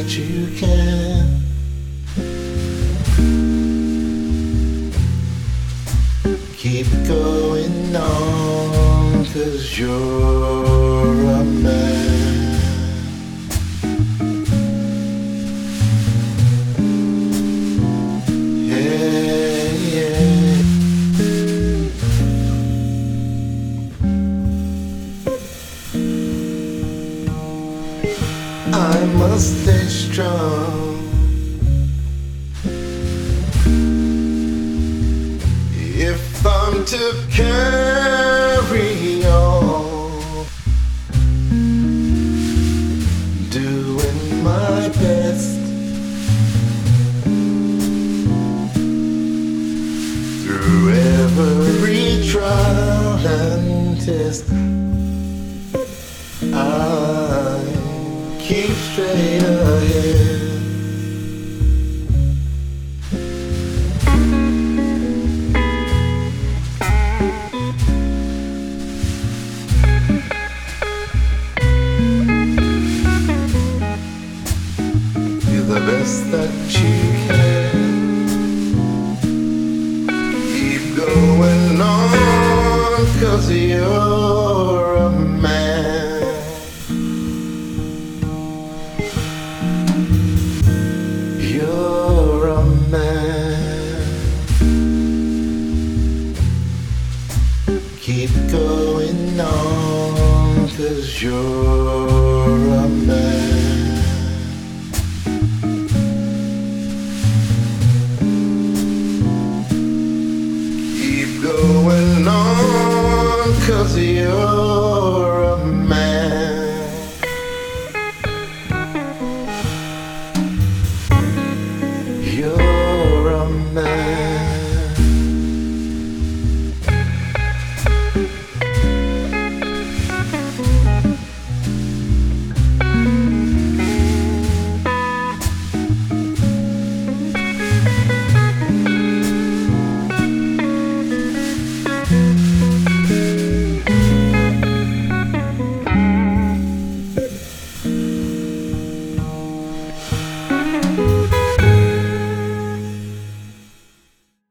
that you can. Keep going on, 'cause you're a man. Yeah, yeah. I must stay strong. If I'm to carry on, doing my best through every trial and test, I keep straight ahead. The best that you can. Keep going on, 'cause you're a man. You're a man. Keep going on, 'cause you're a man. Going on, 'cause you're